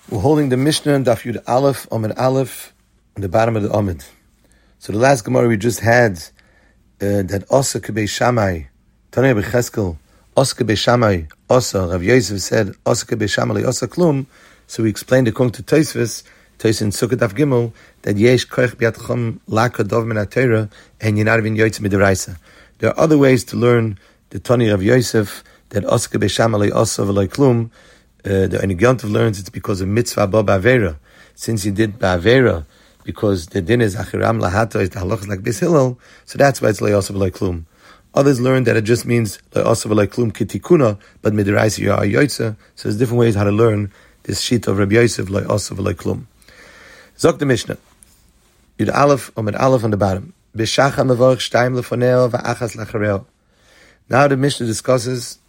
We're holding the Mishnah and Daf Yud Aleph, Amud Aleph, on the bottom of the Amud. So the last Gemara we just had, that Osa Kebei Shammai, Tanei Becheskel, Osa Kebei Shammai, Osa, Rav Yosef said, Osa Kebei Shammai, Osa Klum. So we explained according to Tosfos in Sukkot Daf Gimel, that Yesh Koich B'Yatchom Laka Dov Min HaTorah, and you're not even Yoytze Midaraisa. There are other ways to learn the Tani of Yosef, that Osa Kebei Shammai, Osa V'Loi Klum. The Enigyantov learns it's because of mitzvah ba ba'avera. Since he did ba'avera, because the din is achiram lahata, is the halachas like Beis Hillel, so that's why it's le'osav v'loi klum. Others learn that it just means le'osav v'loi klum kitikuna, but midiraisa ya yoytze. So there's different ways how to learn this sheet of Rabbi Yosef le'osav v'loi klum. Zok the Mishnah. Yud Aleph, Amud Aleph on the bottom. B'shacha mevorach shtayim lefoneo va'achas lachareo. Now the Mishnah discusses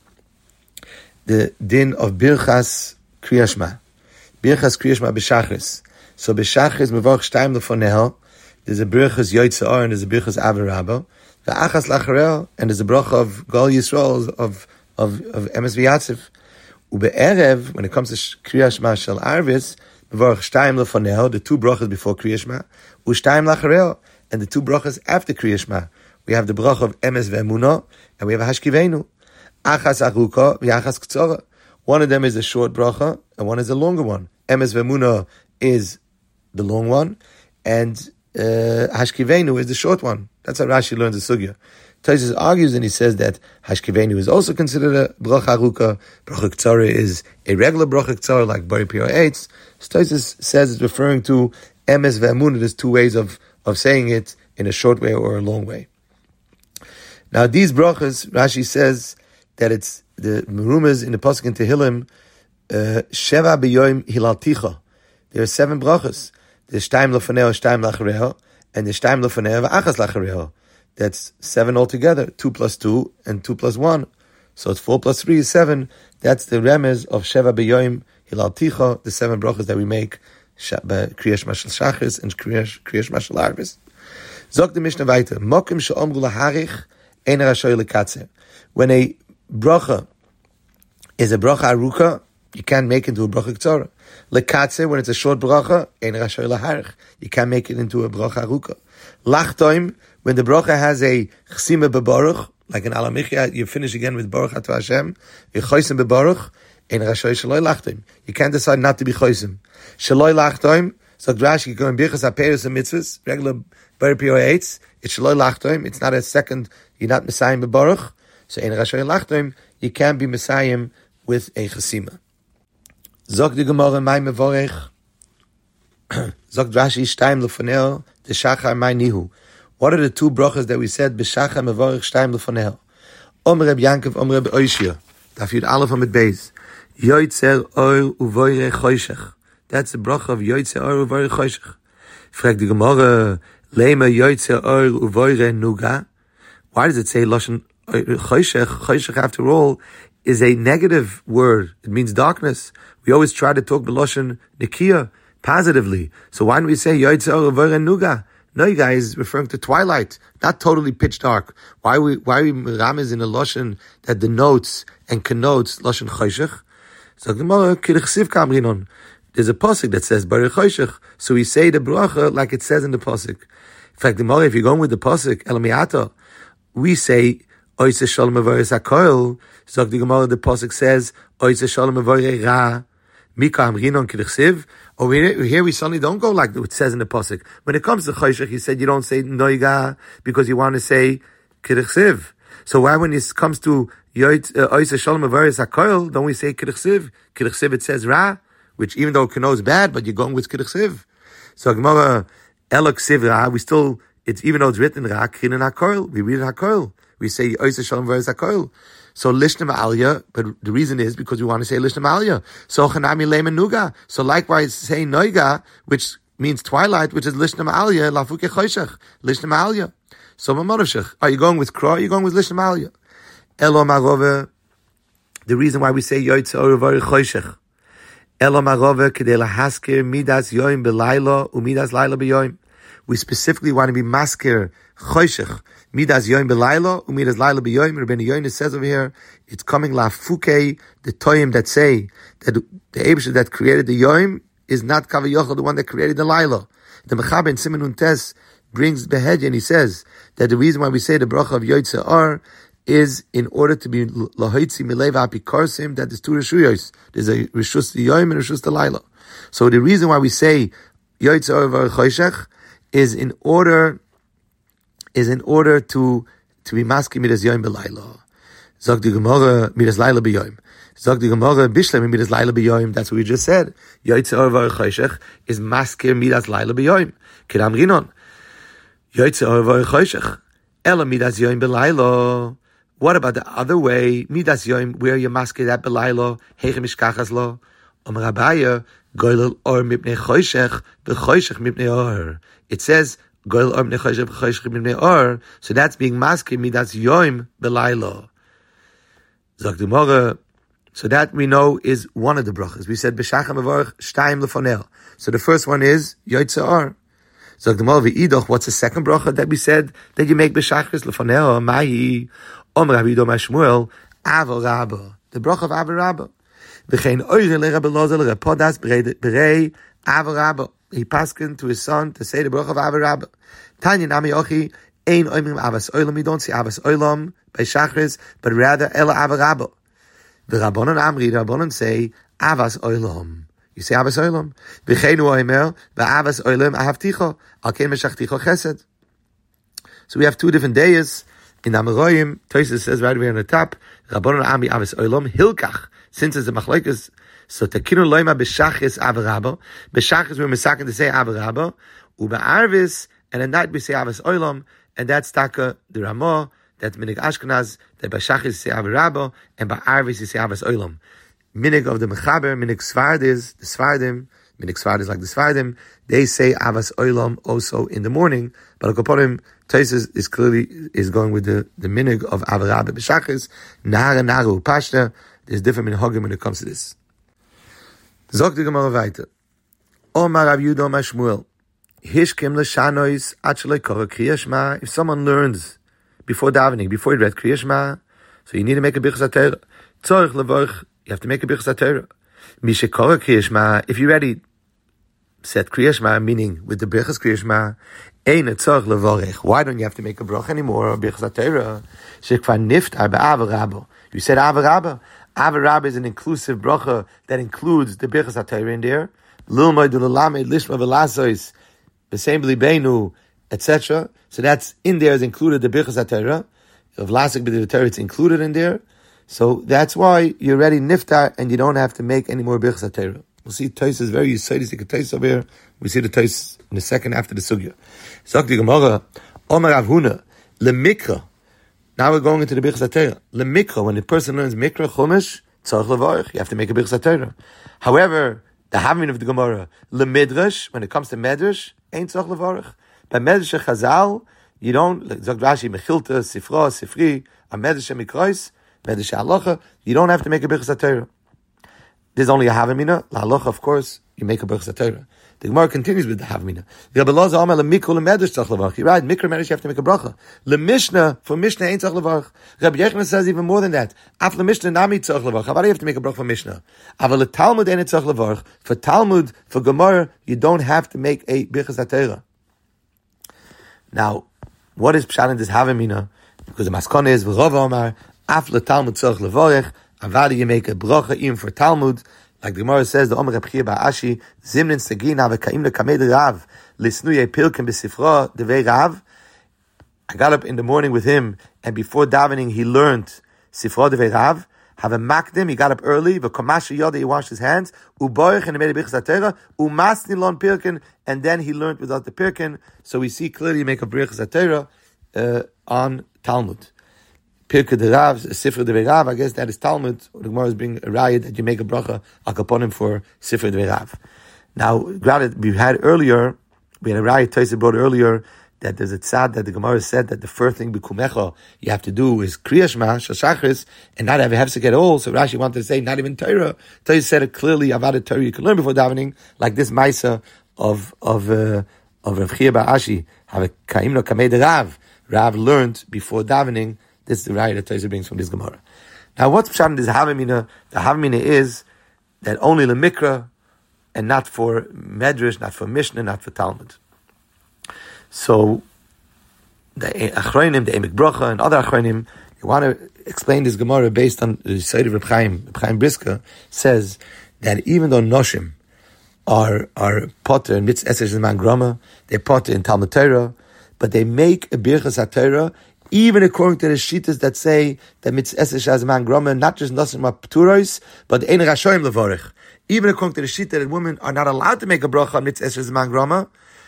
the din of Birchas Kriyashma. Birchas Kriyashma b'Shachris. So b'Shachris mevorach shtayim lefoneho. There's a Birchas Yoytze Or and there's a Birchas Avarabo. V'achas lachareo, and there's a bracha of Gol Yisrael of Emes V'Yatzif. Ube'erev, when it comes to Kriyashma Shel Arvis, mevorach shtayim lefoneho, the two brachas before Kriyashma, u'shtayim lachareo, and the two brachas after Kriyashma. We have the bracha of Emes Ve'emuno, and we have a Hashkivenu. Achas aruka v'achas ktsara. One of them is a short bracha, and one is a longer one. Emes Ve'emunah is the long one, and Hashkivenu is the short one. That's how Rashi learns the sugya. Tosfos argues and he says that Hashkivenu is also considered a bracha aruka. Bracha ktsara is a regular bracha ktsara like Bari Piyah Eitz. Tosfos says it's referring to Emes Ve'emunah. There's two ways of saying it, in a short way or a long way. Now these brachas, Rashi says that it's the rumors in the pasuk in Tehillim, Sheva b'yoyim hilalticha. There are 7 brachas. There's shtayim lefoneo, shtayim lachareo, and there's shtayim lefoneo v'achas lachareo. That's 7 altogether. 2 plus 2 and 2 plus 1. So it's 4 plus 3 is 7. That's the remez of Sheva b'yoyim hilalticha, the 7 brachas that we make, Kriyash Mashal Shachris and Kriyash Mashal Arvis. Zok the Mishnah weiter. Mokim she'omru laharich ein rashoy lekatzer. When a bracha is a bracha aruka, you can't make it into a bracha ktsara. Lekatzer, when it's a short bracha, ein rashoy laharich, you can't make it into a bracha aruka. Lachtoim, when the bracha has a chsima bebaruch, like an alamichya, you finish again with baruch atu Hashem, v'choisim bebaruch, ein rashoy shaloi lachtoim. You can't decide not to be choisim. Shaloi lachtoim, so Rashi, you go in birchas haperos and mitzvahs, regular Bari Piyah Eitz, it's shaloi lachtoim, it's not a second, you're not messiahim bebaruch. So in Rashay Lachtoim, you can't be Messiah with a Chesima. Zog the Gemara, my mevorech. Zog Rashi, shtayim lefoneo, the shachar my nihu. What are the 2 brachas that we said? B'shachar mevorech shtayim lefoneo. Reb Yankov, Reb Oishia. Daf Yud Aleph Amud Beis. Yoytzer or uvoire choshech. That's the bracha of Yoytzer or uvoire choshech. Frag the Gemara, lema Yoytzer or uvoire nuga. Why does it say lashon choshech, after all, is a negative word. It means darkness. We always try to talk b'lashon nikia, positively. So why don't we say yoytze or v'ren nuga? No, you guys, referring to twilight, not totally pitch dark. Why we ramez in a lashon that denotes and connotes lashon choshech? So Gemara k'rechsiv kamrinon. There's a pasuk that says bari choshech, so we say the bracha like it says in the pasuk. In fact, Gemara, if you're going with the pasuk elamiata, we say Oise Shalom Mevoreh Hakoil. Zog the Gemara, the pasuk says Oise Shalom Mevoreh Ra Mika Amrinon K'Rechsiv. Or here we suddenly don't go like it says in the pasuk. When it comes to Choshech, he said you don't say Noiga because you want to say K'Rechsiv. So why when it comes to Oise Shalom Mevoreh Hakoil, don't we say K'Rechsiv? K'Rechsiv it says Ra, which even though K'no is bad, but you're going with K'Rechsiv. So Gemara Elo Ksiv Ra, we still, it's even though it's written Ra Krinan Hakoil, we read Hakoil. We say Oise Shalom Mevoreh Hakoil. So Lishna Ma'alya, but the reason is because we want to say Lishna Ma'alya. So Chanami Leimen Nuga. So likewise say Noiga, which means twilight, which is Lishna Ma'alya, Lafuke Choshech, Lishna Ma'alya. So Mamonoshech. Are you going with Kra? Are you going with Lishna Ma'alya? Elo Marove, the reason why we say Yoytze or V'ri Choshech. Elo Marove Kedei Lahaskir Midas Yoim B'Laila U'Midas Laila B'Yoim. We specifically want to be masker choshech midas yoim belayla umidas layla beyoim. Rabbeinu Yonis says over here, it's coming lafuke, the toyim that say that the Eibusha that created the yoim is not Kavayochel, the one that created the Laila. The Mechaber in Siman Nun Tes brings Behedya, and he says that the reason why we say the bracha of Yotzei Or is in order to be Lahoitzi Mileva Apikarsim, that there's two Rishuyos. There's a Rishus Yom and Rishus Laila. So the reason why we say Yotzei Or V'Choshech is in order to be maski midas Yom B'Laila. Zog the Gemara midas Laila b'Yom. Zog the Gemara Bishlem midas Laila b'Yom. That's what we just said. Yotzei Or V'Choshech is maskir midas Laila b'Yom. Kedam Rinon. Yotzei Or V'Choshech. Ela midas Yom B'Laila. What about the other way? Midas Yom, where you maskir that B'Laila. Heichem Ishkachas lo. Omer Abaya. Goylel Or mipnei Choshech. V'Choshech mipnei Or. It says Goylel Or mipnei Choshech. V'Choshech mipnei Or. So that's being maskir midas Yom B'Laila. Zog the Gemara. So that we know is one of the brachas. We said b'shacham avarach shtayim lefonel. So the first one is Yotzei Or. Zog the Gemara v'idoch. What's the second bracha that we said that you make b'shachris lefonel? Mahi Omer Rabbi Yido Shmuel Avo Rabba. The bracha of Avo Rabba. V'chein oire le Rabbi Lozel repodas berei Avo Rabba. He paskin to his son to say the bracha of Avo Rabba. Tanya nami ochi. Ein oimim avas olam. You don't say avas olam by shachris, but rather ela avarabba. The Rabbanon Amri, the Rabbanon say avas olam. You say avas olam. V'cheinu oimer v'avas olam ahavticho al ken meshachticho chesed. So we have two different days in Amoraim. Tosfos says right here on the top, Rabbanon Amri avas olam hilkach. Since it's a machlokes, so tekinu loima b'shachris avarabba. B'shachris we're misaken to say avarabba. U'ba'arvis, and at night we say avas olam. And that's Taka, the Ramah, that's Minig Ashkenaz, that by Shachis say Avarabba, and by Arvis you say Avas Olam. Minig of the Mechaber, Minig Svardis, the Svardim, Minig Svardis like the Svardim, they say Avas Olam also in the morning, but Akoponim, Tosfos is clearly going with the Minig of Avarabba B'Shachis, Nahara Naru Pashta. There's different minhagim when it comes to this. Zog the Gemara weiter. Omar Rav Yehuda Omar Shmuel. Hishkim l'shanois actually kora Kriya Shema. If someone learns before davening, before he read Kriya Shema, so you need to make a Birchas HaTorah. Tzorich levorch, you have to make a Birchas HaTorah. Mishe kora Kriya Shema, if you already said Kriya Shema, meaning with the Birchas Kriya Shema, ein tzorich levorech. Why don't you have to make a bracha anymore or Birchas HaTorah? Shekvar niftar be'ava rabba. You said ava rabba. Ava rabba is an inclusive bracha that includes the Birchas HaTorah in there. Lilmod l'lamed lishma v'lasois. The same Libenu, etc. So that's in there is included the Birchas HaTorah. Of Lasik B'Divrei Torah, it's included in there. So that's why you're ready niftar and you don't have to make any more Birchas HaTorah. We'll see Tosfos is very Yisodistic Tosfos over here. We see the Tosfos in a second after the Sugya. Zok the Gemara, Omer Rav Huna, Lemikra. Now we're going into the Birchas HaTorah. Lemikra, when a person learns Mikra, Chumash, Tzarech Levarich, you have to make a Birchas HaTorah. However, the Havmin of the Gemara, Lemidrash, when it comes to Medrash, ain't tzorich levarich. By Medrash Chazal, you don't, like Zog Rashi, Mechilta, Sifra, Sifri, a Medrash Mikrois, Medrash Halacha, you don't have to make a Birchas HaTorah. There's only a Havamina. La Halacha, of course, you make a Birchas HaTorah. The Gemara continues with the Havamina. Rabbi Elazar Amar LeMikra LeMedrash tzorich levarich. You're right, Mikra Medrash you have to make a bracha. LeMishnah, for Mishnah ain't tzorich levarich. Rabbi Yechon says even more than that. Af LeMishnah nami tzorich levarich. How about you have to make a bracha for Mishnah? Aval Talmud ain't tzorich levarich. For Talmud, for Gemara, you don't have to make a Birchas HaTorah. Now, what is Pshat in this Havamina? Because the Maskon is V'Rov Omar Af LeTalmud tzorich levarich. Avadi you make a bracha even for Talmud. Like the Gemara says, the Omer Reb Chia Ba'ashi, Zimnin Segina v'Kaim leKamed Rav, Lisnuye Pilkim b'Sifra Devei Rav. I got up in the morning with him, and before davening, he learned Sifra Devei Rav. Have a makdim, he got up early, v'Komash Yoda, he washed his hands, U'Boich, and he made a Birchas HaTorah, U'Masni Lon Pirkin, and then he learned without the Pirkin. So we see clearly make a Birchas HaTorah on Talmud. Pirkei de Rav, Sifra de Rav, I guess that is Talmud. The Gemara is bringing a riot that you make a bracha akaponim for Sifra de Rav. Now, granted, we had a riot Tosfos brought earlier that there's a tzad that the Gemara said that the first thing b'kumecha you have to do is Kriya Shema, Shachris, and not have a hefsek at all. So Rashi wanted to say not even Torah. Tosfos said it clearly about a Torah you can learn before davening, like this Maisa of Rav Chia Ba'ashi, have a Kaimno Kamed Rav. Rav learned before davening. This is the riot that Tosfos brings from this Gemara. Now, what's pshat in this Havamina? The Havamina is that only the Mikra and not for Medrash, not for Mishnah, not for Talmud. So the Achronim, the Emek Bracha, and other Achronim, you want to explain this Gemara based on the side of Reb Chaim Briska, says that even though Noshim are potter in Mitzvah Eser Zman Grama, they're potter in Talmud Torah, but they make a Birchas HaTorah even according to the Shittas that say that Mitzvah Eser Zman Grama, not just Noshim Pturos, but Ein Rashoim Levorich. Even according to the Shitta that women are not allowed to make a bracha on Mitzvah Eser Zman Grama,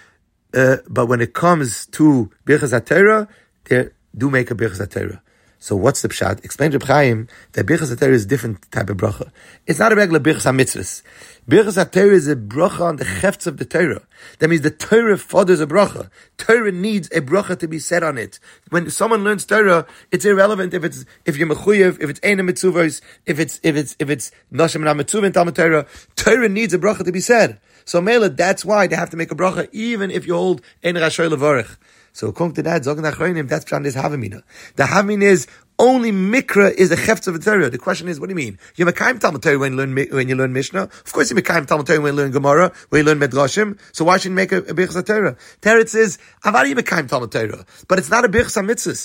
but when it comes to Birchas HaTorah, they do make a Birchas HaTorah. So what's the pshat? Explain to Reb Chaim that Birchas HaTorah is a different type of bracha. It's not a regular Birchas HaMitzvahs. Birchas HaTorah is a bracha on the chefts of the Torah. That means the Torah foders a bracha. Torah needs a bracha to be said on it. When someone learns Torah, it's irrelevant if you're mechuyev, if it's Eina Mitzuvos, if it's Noshim and Mitzuvah in Talmud Torah. Torah needs a bracha to be said. So Mela, that's why they have to make a bracha, even if you hold Ein Rashoy Levorich. So according to that, Zogan Achronim, that's pshat is Havamina. The Havamina is only Mikra is a chefts of the Torah. The question is, what do you mean? You're Mekayim Talmud Torah when you learn Mishnah. Of course, you're Mekayim Talmud Torah when you learn Gemara, when you learn Medrashim. So why shouldn't you make a Birchas HaTorah? Teretz is Avari Mekayim Talmud Torah, but it's not a Birchas HaMitzvahs.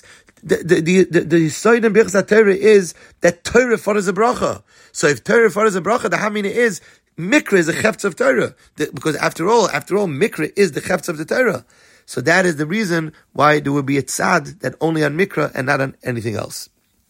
The side in Birchas HaTorah is that Torah follows a bracha. So if Torah follows a bracha, the Havamina is Mikra is a chefts of Torah, because after all, Mikra is the chefts of the Torah. So that is the reason why there would be a tzad that only on Mikra and not on anything else.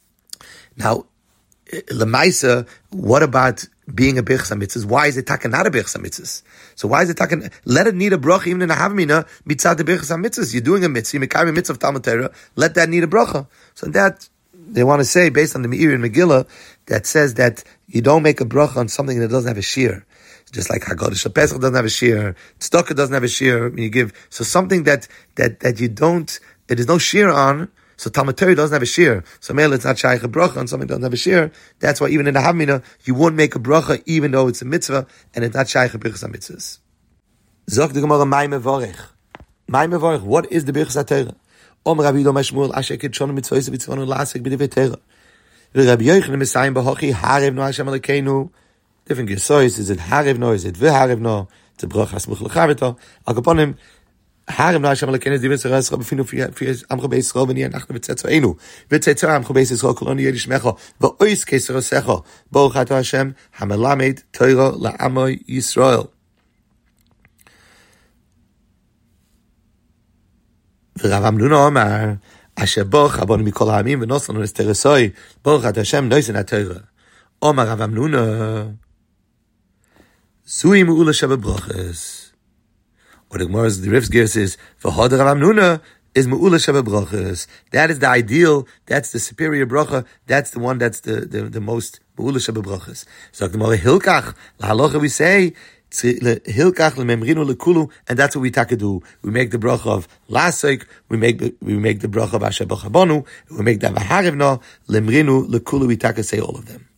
Now, Lemaisa, what about being a Birchas HaMitzvahs? Why is it taka not a Birchas HaMitzvahs? So why is it taka? Let it need a bracha even in a Havamina mitzad the Birchas HaMitzvahs. You're doing a mitzvah, you're mekayim a mitzvah of Talmud Torah. Let that need a bracha. So that they want to say based on the Meir and Megillah that says that you don't make a bracha on something that doesn't have a shear. Just like Haggadah Pesach doesn't have a shear, Tzedakah doesn't have a shear. You give so something that you don't, there is no shear on. So Talmud Torah doesn't have a shear. So mele it's not shaykh a bracha on something that doesn't have a shear. That's why even in the Havamina you won't make a bracha even though it's a mitzvah and it's not shaykh a Birchas HaMitzvahs. Zok the Gemara Mai Mevorech. Mai Mevorech. What is the Birchas HaTorah? Om Rabbi Yidom Shmuel Asher Kitshon Mitzvos B'Tzvonu Lasek B'Divrei Torah. Rabbi Yochanan Mesayim B'Hochi Harev No Hashem Elokeinu. Different gesois. Is it Harev No? Is it V'Harev No? It's a bracha Smuch L'Chavito. Al Kaponim Harev No Hashem Elokeinu Divrei Torah Yisrael B'Finu Fi Amcha Beis Yisrael V'Ni Anachnu V'Tzetzoenu V'Tzetzor Amcha Beis Yisrael Kol Oni Yedish Mecha V'Ois Keser Osecha Baruch Ato Hashem Hamelamed Torah La'Amo Yisrael. V'Rav Amnuna Omar Asher Boch Abonu Mikol Ha'amim V'Nosanu Esteresoi Baruch Ato Hashem Noisen HaTorah. Omar Rav Amnuna Zui Me'ula Sheva Brachas. Or the Gemara's the Riv's gear says V'Hod Rav Amnuna is Me'ula Sheva Brachas. That is the ideal. That's the superior bracha. That's the one that's the most Me'ula Sheva Brachas. So the Gemara Hilkach Lahalocha we say Hilkach lememrinu lekulu, and that's what we take to do. We make the bracha of lasik, we make the bracha of asher b'chabonu, we make the v'harivna lemrinu lekulu. We take to say all of them.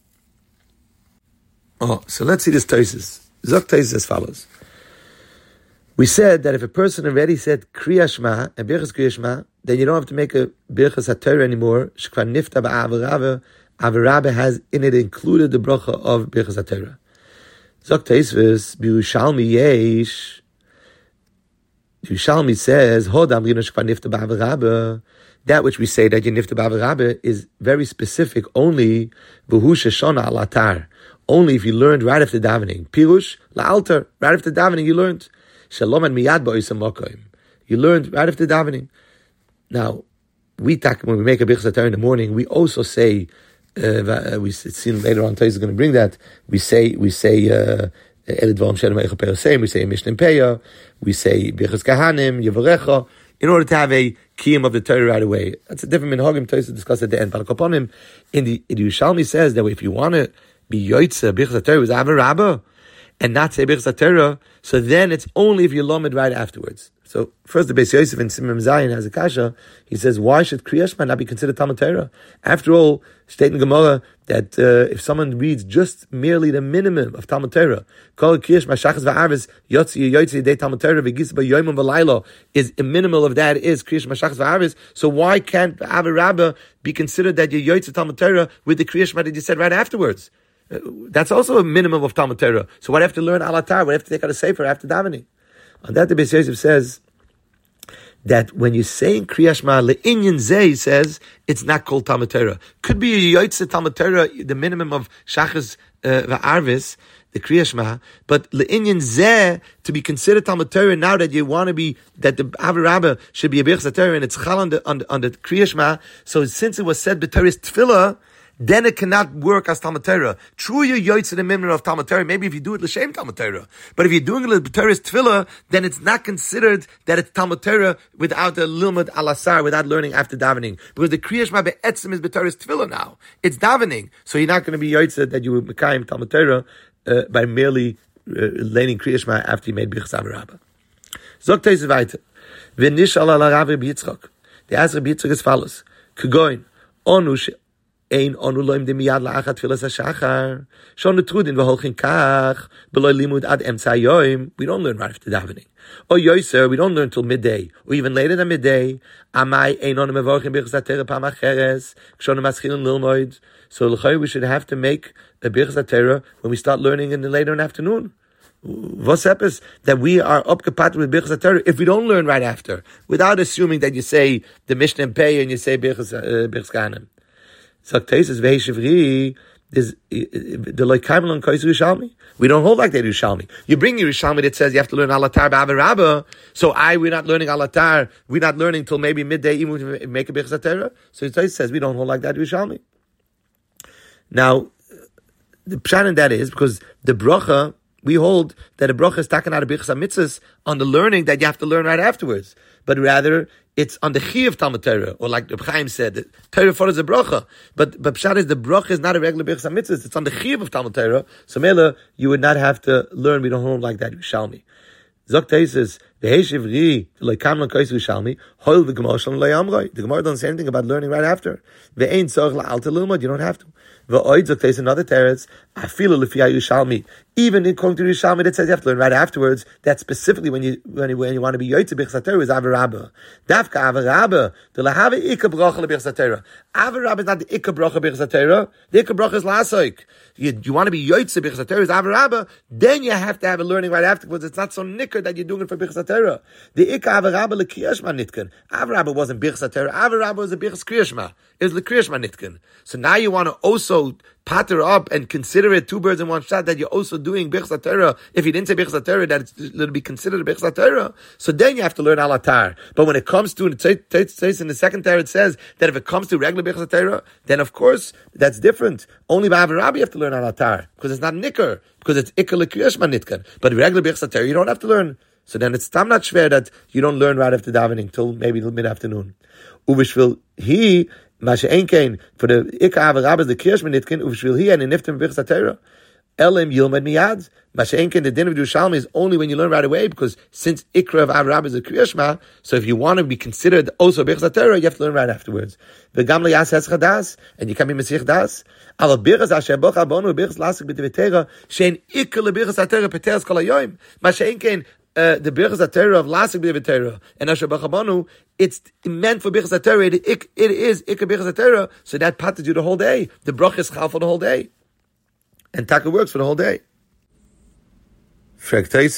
Oh, so let's see this Taisus. Zok Taisus as follows. We said that if a person already said Kriya Shema and Birchas Kriya Shema, then you don't have to make a Birchas HaTorah anymore. Shekvar nifta ba'avarava, avarava has in it included the bracha of Birchas HaTorah. Zok Teisves, B'Yerushalmi Yesh. Yerushalmi says, Hod Amrinu Shekvar Nifta B'Avarabah. That which we say that you Nifta B'Avarabah is very specific only V'hu Sheshona Al Atar. Only if you learned right after davening. Pirush La'altar. Right after davening you learned. Shalom and Miyad Ba'isam Mokoim. You learned right after davening. Now, when we make a Birchas HaTorah in the morning, we also say, we see later on, Tais is going to bring that. We say Elidvom Shem Eicha Perosem. We say Mishnah Peah. We say Birchas Kahanim Yevarecha. In order to have a kiyum of the Torah right away. That's a different minhagim. Tais discuss at the end. But Kaponim in the Yerushalmi says that if you want to be Yoitza Birchas HaTorah with Ava Rabbah and not say Birchas HaTorah, so then it's only if you lomed right afterwards. So first, the Beis Yosef in Simim Zayin has a kasha. He says, why should Kriya Shema not be considered Talmud Torah? After all, state in Gemara that if someone reads just merely the minimum of Talmud Torah, Kol Kriya Shema Shachas V'Arvis Yotzi Yoytzi Dei Talmud Torah V'Gis B'Yoyim V'Laylo is a minimal of that is Kriya Shema Shachas V'Arvis. So why can't Ava Rabbah be considered that you Yoytzi Talmud Torah with the Kriya Shema that you said right afterwards? That's also a minimum of Talmud Torah. So what do I have to learn alatar? What do I have to take out a sefer after davening? On that, the Beis Yosef says that when you're saying Kriyas Shema le'inyan zeh, he says it's not called Talmud Torah. Could be a Yotze Talmud Torah, the minimum of Shachas va'arvis, the Kriyas Shema, but le'inyan zeh, to be considered Talmud Torah, now that you want to be, that the Avar Rabbah should be a Birchas Torah, and it's chal on the Kriyas Shema, so since it was said b'Torah's Tefillah, then it cannot work as Talmud Torah. True, you're Yotze the minimum of Talmud Torah, maybe if you do it l'shem Talmud Torah. But if you're doing it b'Torah's Tefillah, then it's not considered that it's Talmud Torah without a Lilmud alasar, without learning after davening. Because the Kriyas Shema be'etzim is b'Torah's Tefillah now. It's davening. So you're not going to be Yotze that you were Mekayim Talmud Torah by merely learning Kriyas Shema after you made Birchas Avar Rabbah. Zok Teis weiter. V'nishal ala Rav Rabbi Yitzchak. The answer Rabbi Yitzchak is follows. Kugoin, onu ein onu loim de miyad la'achat tfilas hashachar. Shon netrudin v'holchin kach. Beloy limud ad emtza yoim. We don't learn right after davening. Or yoiser, we don't learn till midday. Or even later than midday. Amai ein onu mevorchin birchas HaTorah pam acheres. Kshon maschilin lilmoid. So we should have to make a birchas HaTorah when we start learning in the later in the afternoon. What's happens that we are upkapat with Birchas HaTorah if we don't learn right after, without assuming that you say the Mishnah and Pei and you say Birchas Kahanim. Sakteis is ve'heshivri. There's the loikaimel kois Yerushalmi. We don't hold like that Yerushalmi. You bring Yerushalmi that says you have to learn alatar ba'avar Rabbah. So we're not learning alatar. We're not learning till maybe midday even to make a Birchas HaTorah. So it says we don't hold like that Yerushalmi. Now the pshat in that is because the bracha. We hold that a bracha is taken out of Birchas HaMitzvos on the learning that you have to learn right afterwards. But rather, it's on the chi of Talmud Torah, or like Reb Chaim said, the Torah follows a bracha. But pshat is the bracha is not a regular Birchas HaMitzvos, it's on the chi of Talmud Torah. So Mela, you would not have to learn, we don't hold like that, Yerushalmi. Zok says, the Gemara doesn't say anything about learning right after. You don't have to. Another teretz, even according to Yerushalmi that says you have to learn right afterwards, that's specifically when you want to be Yotze Birchas HaTorah is Avar Rabbah. Dafka Avar Rabbah, the lahave ikka bracha leBirchas HaTorah. Avar Rabbah is not the ikka bracha Birchas HaTorah. The ikka bracha is lasoik. You want to be Yotze Birchas HaTorah is Avar Rabbah, then you have to have a learning right afterwards. It's not so nicker that you're doing it for Birchas HaTorah. The ikka Avar Rabbah leKriyas Shema nitken. Avar Rabbah wasn't Birchas HaTorah. Avar Rabbah was a Birchas Kriyas Shema. It was leKriyas Shema nitken. So now you want to also patter up and consider it two birds in one shot that you're also doing Birchas HaTorah. If you didn't say Birchas HaTorah, that it'll be considered a Birchas HaTorah. So then you have to learn alatar. But when it comes to, it says in the second Torah, it says that if it comes to regular Birchas HaTorah, then of course that's different. Only by Avar Rabbah you have to learn alatar because it's not nicker, because it's ikka leKriyas Shema nitkan. But regular Birchas HaTorah you don't have to learn. So then it's tam not shver that you don't learn right after davening till maybe mid-afternoon. Uvishvil he. Masha Enkein for the Ikka Avar Rabbah the Kriyas Shema nitken uvshvil hi and in niftim Birchas HaTorah. Elim Yilmad Miyad. Masha Enkein the din of Yerushalmi is only when you learn right away because since Ikra of Avar Rabbah is a Kriyas Shema, so if you want to be considered also Birchas HaTorah, you have to learn right afterwards. V'gam liyas hes chadas and you can be Mesich das. Al Birchas Asher Bocha Bonu Birchas Lasik b'Tevitera shein Ikra leBirchas HaTorah Peteres Kol Hayoim. Masha Enkein the Birchas HaTorah of Lasik b'Tevitera and Asher Bocha Bonu, it's meant for Birchas HaTorah. It is Ikra Birchas HaTorah, so that patters you the whole day. The bracha is chal for the whole day, and Taka works for the whole day. We know every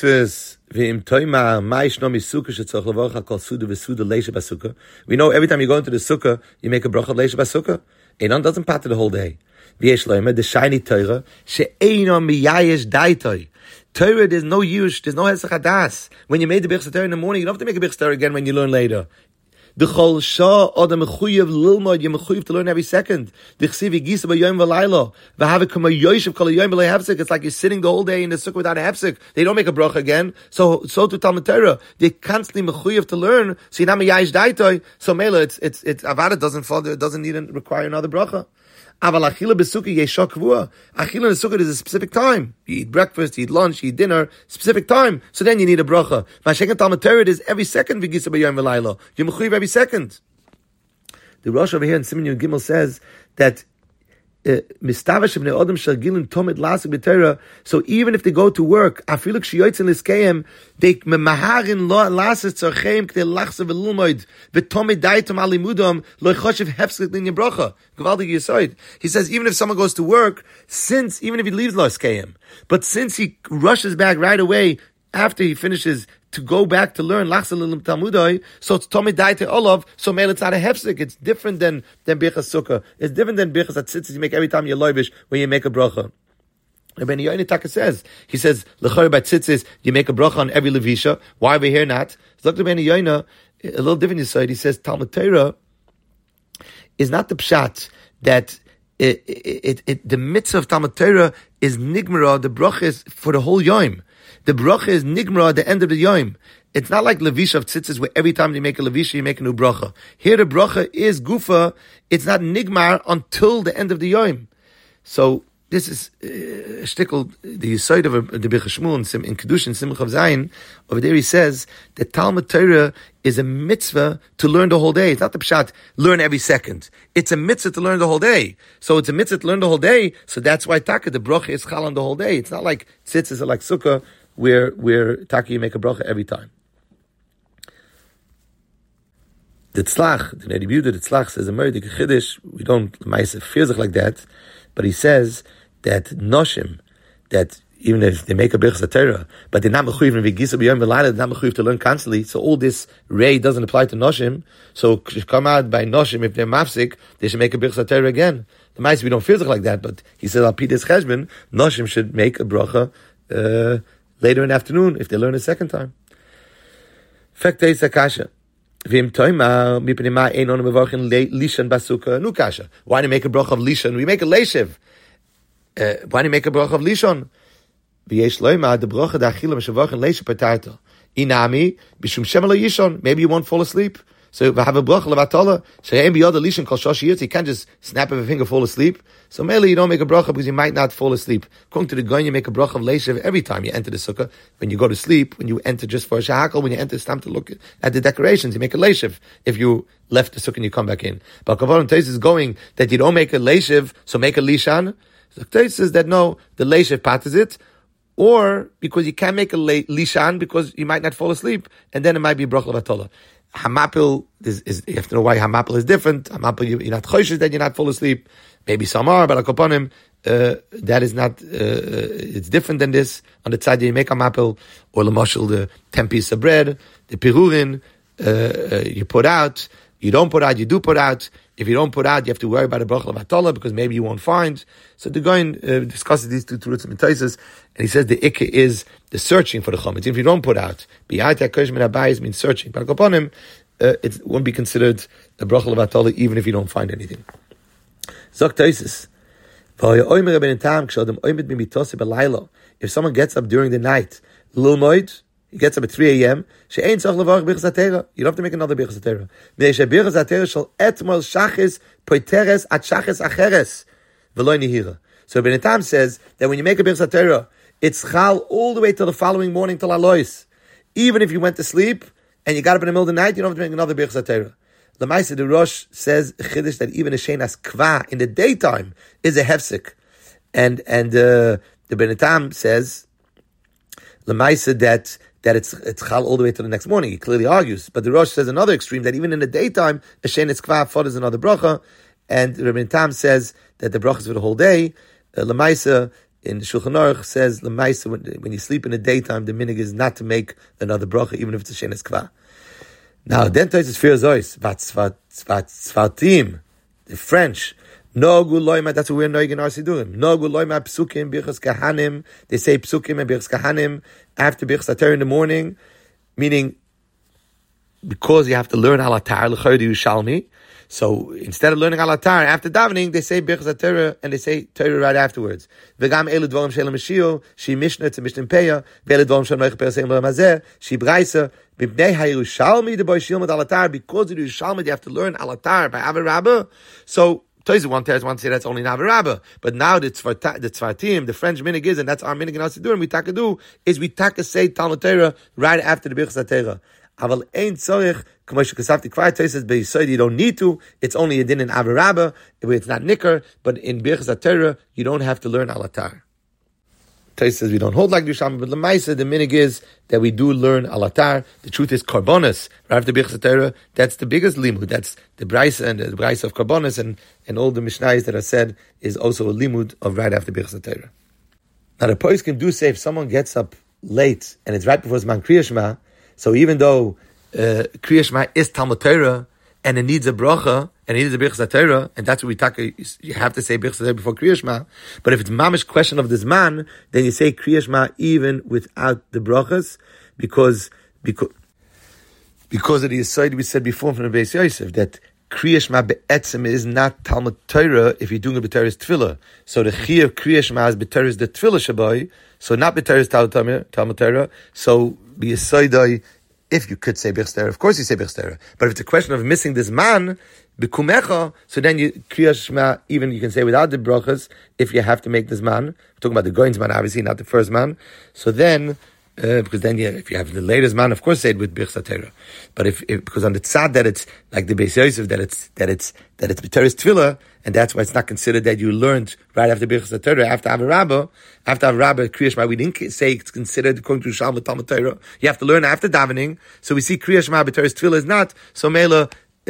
time you go into the sukkah, you make a bracha leisha b'sukkah. Einon doesn't patter the whole day. The shiny Torah, she'einon miyayesh daitoi. Torah, there's no yush, there's no hesach hadas. When you made the Birchas HaTorah in the morning, you don't have to make a Birchas HaTorah again when you learn later. The chol shah adam mechuyev lilmod, you're mechuyev to learn every second. The chsiv yigisa b'yom v'laylo v'havik kama yoshev kol hayom b'lei hefsek. It's like you're sitting the whole day in the sukkah without a hefsek. They don't make a bracha again. So to Talmud Torah, they're constantly mechuyev to learn. So you're not meyayish daitoi. So mela, it's avada doesn't need to require another bracha. Aval achila b'sukkah yeshah kvua. Achila in the sukkah is a specific time. You eat breakfast, you eat lunch, you eat dinner, specific time. So then you need a bracha. V'asheken Talmud Torah is every second v'gisa b'yom v'laylo. You're mechuyev every second. The Rosh over here in Siman Yud Gimel says that So even if they go to work, they memaharin lo lasis tzarcheim k'dei lachse v'lulmoid v'tomid daitom alimudom lo choshev hefsek l'nyan bracha. Gewaldig yisoid. He says even if someone goes to work, even if he leaves lo eskeim, but since he rushes back right away after he finishes to go back to learn lachse l'lim talmudoi, so it's tomid daite olav, so meil it's not a hefsek. It's different than birchas sukkah. It's different than birchas atzitzis you make every time you're loivish when you make a bracha. Rabbeinu Yoina Taka says, he says, l'chor by tzitzis, you make a bracha on every levisha. Why are we here not? So look, Rabbeinu Yoina, a little different side. He says, Talmud Torah is not the pshat that the mitzvah of Talmud Torah is nigmara, the bracha is for the whole yom. The bracha is nigmara at the end of the yom. It's not like levisha of tzitzis where every time you make a levisha, you make a new bracha. Here the bracha is gufa, it's not nigmar until the end of the yom. So, this is shtickle the side of the Birchas Shmuel in Kedushin Simcha Zayin. Over there he says that Talmud Torah is a mitzvah to learn the whole day. It's not the pshat learn every second. It's a mitzvah to learn the whole day. So it's a mitzvah to learn the whole day. So that's why taka the bracha is chal on the whole day. It's not like tzitzis or like sukkah where taka you make a bracha every time. The tzlach, the Nedi Yehuda, the tzlach says a murder chiddush. We don't ma'aseh feels like that, but he says that noshim, that even if they make a birchas Torah, but they're not mechuyev in v'gisa b'yom v'layla, they're not mechuyev to learn constantly. So all this ray doesn't apply to noshim. So should come out by noshim if they're mafsik, they should make a birchas Torah again. The ma'aseh we don't feel like that, but he says al pides cheshbon, noshim should make a bracha later in the afternoon if they learn a second time. Fekte sakasha. Why do you make a bracha of lishan? We make a leishiv. Why do you make a bracha of lishon? Maybe you won't fall asleep. So we have a bracha levatala. You can't just snap of a finger, fall asleep. So mainly you don't make a bracha because you might not fall asleep. According to the Gaon, you make a bracha of leishiv every time you enter the sukkah. When you go to sleep, when you enter just for a shahakal, when you enter, it's time to look at the decorations. You make a leishiv. If you left the sukkah and you come back in. But Kavaron Tais is going that you don't make a leishiv, so make a lishan. So Tais says that no, the leishiv part is it. Or because you can't make a lishan because you might not fall asleep, and then it might be bracha levatala. Hamapil is you have to know why Hamapil is different. Hamapil you're not choishes that you're not fall asleep. Maybe some are, but akoponim that is not. It's different than this. On the side that you make Hamapil or lemashal the 10 pieces of bread, the pirurin you put out. You don't put out, you do put out. If you don't put out, you have to worry about a bracha levatala because maybe you won't find. So the Gaon discusses these two truths in Taisus, and he says the ikka is the searching for the chametz. If you don't put out, b'yata kosh min habayis means searching. But upon him, it won't be considered a bracha levatala even if you don't find anything. Zok Taisus. If someone gets up during the night, lilmoid, he gets up at 3 a.m. You don't have to make another birchas Torah. So Ben Tam says that when you make a birchas Torah, it's chal all the way till the following morning till alois. Even if you went to sleep and you got up in the middle of the night, you don't have to make another birchas Torah. The Maaseh the Rosh says chiddush that even a shenas kva in the daytime is a hefsek, and the Ben Tam says the Maaseh that it's chal all the way to the next morning. He clearly argues. But the Rosh says another extreme, that even in the daytime, a shenis kva fod is another bracha. And Rabbi Tam says that the bracha is for the whole day. Lamaisa in Shulchan Aruch says, Lamaisa, when you sleep in the daytime, the minig is not to make another bracha, even if it's a shenis kva. Now, then Tais is fear zois, Tzvatim, the French, no guloyma, that's what we're knowing in our Sidurim. No guloyma psukim, birchas kahanim. They say psukim and birchas kahanim after birchas Torah in the morning, meaning because you have to learn alatar, l'chayr Yerushalmi. So instead of learning alatar after davening, they say birchas Torah and they say Torah right afterwards. V'gam elu dvarim she'el Mashiach, she mishnah to mishnah peya, v'elu dvarim she'el meich perasem l'ramazeh, she braisa. B'bnei ha'Yerushalmi the boy shilmad alatar, because of the Yerushalmi they have to learn alatar by Avar Rabbah. So Toys one to say that's only Navi Rabbah, but now the Tzvatim, the French minig is, and that's our minig in Asidurim, we taka do, is we taka say Talmud Torah right after the Birchas Torah. Aval ein tzorich, k'moshe kasavti kvar, Tosfos beYesod, you don't need to. It's only a din in Avarabba, it's not nicker, but in Birchas HaTorah, you don't have to learn alatar. Tosfos says we don't hold like Yerushalmi, but Lemaisa, the minig is that we do learn alatar. The truth is Karbonos, right after Birchas HaTorah, that's the biggest limud. That's the Braisa and the Braisa of Karbonos and all the Mishnayos that are said is also a limud of right after Birchas HaTorah. Now the pois can do say if someone gets up late and it's right before Zman Kriya Shema, so even though Kriya Shema is Talmud Torah and it needs a bracha and it needs a Birchas HaTorah, and that's what we talk, you have to say Birchas HaTorah before Kriya Shema. But if it's mamish question of this man, then you say Kriya Shema even without the brachas, because of the Yesod we said before from the Beis Yosef that Kriya Shema be'etzem is not Talmud Torah if you're doing a B'Torah's Tefillah. So the Chi of Kriya Shema is B'Torah's the Tefillah Shabai, so not B'Torah's Talmud Torah. So B'Yesodai, if you could say Birchas HaTorah, of course you say Birchas HaTorah. But if it's a question of missing this man, B'Kumecha, so then you Kriya Shema, even you can say without the brachas, if you have to make this man. We're talking about the Goin's man, obviously, not the first man. So then, because then if you have the latest man, of course say it with Birchas HaTorah. But if because on the tzad that it's like the Beis Yosef that it's B'Torah's Tefillah, and that's why it's not considered that you learned right after Birchas HaTorah, after Avarabba, Kriya Shema, we didn't say it's considered according to Yerushalmi Talmud Torah. You have to learn after davening. So we see Kriya Shema B'Torah's Tefillah is not so mela.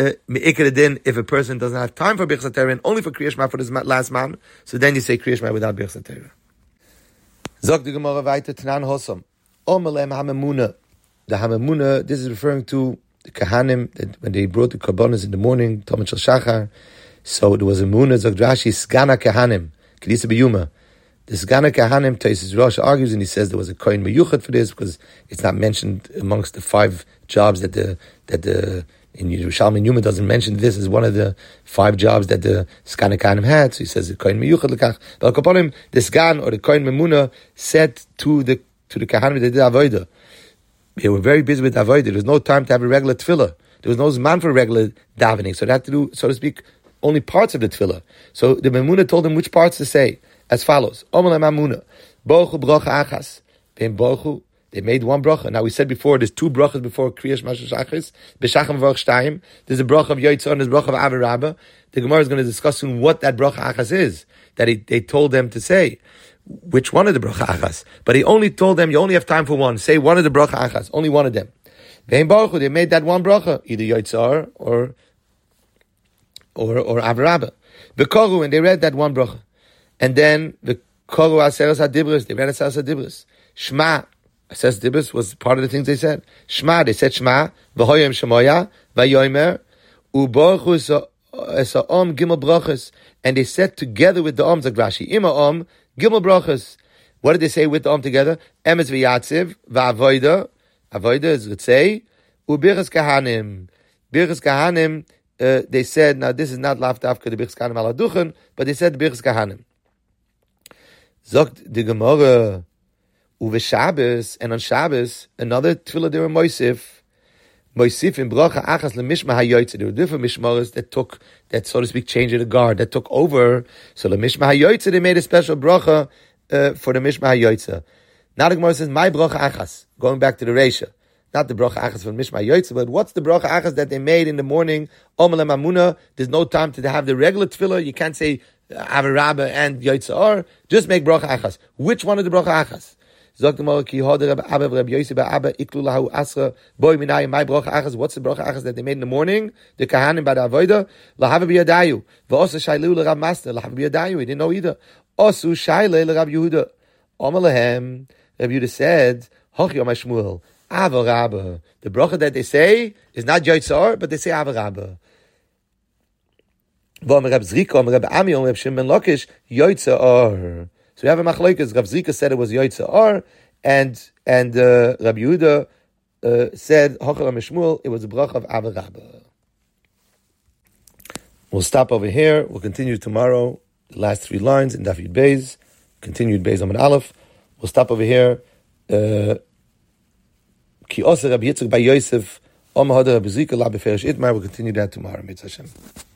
If a person doesn't have time for Birchas HaTorah and only for Kriya Shema for this last man, so then you say Kriya Shema without Birchas HaTorah. Zog the Gemara weiter Tanan Hosam. Omelem Hamemuna. The Hamemuna, this is referring to the Kahanim, that when they brought the Karbonos in the morning, Talmud Shel Shachar, so there was a Muna, Zog Rashi, Sgana Kahanim, Kedisa B'Yuma. The Sgana Kahanim, Tosfos Rosh argues, and he says there was a Kohen Meyuchad for this, because it's not mentioned amongst the 5 jobs that the in Yerushalmi Yuma doesn't mention this as one of the 5 jobs that the Sgan Kahanim had. So he says the Kohen Meyuchad Lekach. But Kaponim, the Sgan or the Kohen Memuna said to the Kahanim that they did Avodah. They were very busy with Avodah. There was no time to have a regular tefillah. There was no man for regular davening. So they had to do, so to speak, only parts of the tefillah. So the Memuna told them which parts to say, as follows. Omer Memuna, Bochu Brocha Achas, V'em Bochu. They made one bracha. Now we said before, there's 2 brachas before Kriya Shema Shachris. B'Shacham V'Orch Shtayim. There's a bracha of Yotzor and there's a bracha of Avarabba. The Gemara is going to discuss soon what that bracha Achas is that they told them to say. Which one of the bracha Achas? But he only told them, you only have time for one. Say one of the bracha Achas. Only one of them. V'Ein Baruch Hu, they made that one bracha, either Yotzor or Avarabba. V'Koru, and they read that one bracha. And then V'Koru Aseres HaDibros, they read Aseres HaDibros. Shema. Aseres HaDibros was part of the things they said. Shema, they said Shema, v'hoyem shemoya, v'yoymer, u'baruchu esa'om gimel brachas. And they said together with the Om, Zog Rashi, ima Om, gimel brachas. What did they say with the Om together? Emes v'yatziv, v'avoida, avoida is Ritzei, u'birchas kahanim. Birchas kahanim, they said, now this is not laftafka the birchas kahanim ala duchen, but they said birchas kahanim. Zogt the Gemara, Uve Shabbos, and on Shabbos, another tefillah they were Moisif in bracha achas lemishma hayoytze. There were different mishmaras that so to speak, changed the guard, that took over. So lemishma hayoytze, they made a special bracha for the mishma hayoytze. Now the Gemara says, my bracha achas, going back to the Reisha. Not the bracha achas from mishma hayoytze, but what's the bracha achas that they made in the morning? Omelem Amuna, there's no time to have the regular tefillah. You can't say Avarabba and Yotzor. Just make bracha achas. Which one of the bracha achas? What's the bracha achas that they made in the morning? The kahanim by the avodah lahav biyadayu v'osa shailu l'Rav Master lahav biyadayu. He didn't know either. Osu shaile l'Rav Yehuda. Omalahem. Rav Yehuda said, Hochi Omar Shmuel Avarabba. The bracha that they say is not Yotzor, but they say Avarabba. V'Omer Reb Zrika, Omer Reb Ami, Omer Reb Shimon Lakish Yotzor. So we have a machlokes. Rav Zrika said it was Yotzor, and Rabbi Yehuda said Hochel Mishmuel, it was a bracha of Avarabba. We'll stop over here. We'll continue tomorrow. The last 3 lines in Daf Yud Beis, continued Beis Amud Aleph. We'll stop over here. Ki Oser Rabbi Yitzchak by Yosef, Om Hadar Rabbi Zrika La Beferish Itmar. We'll continue that tomorrow. Mitzvah Hashem.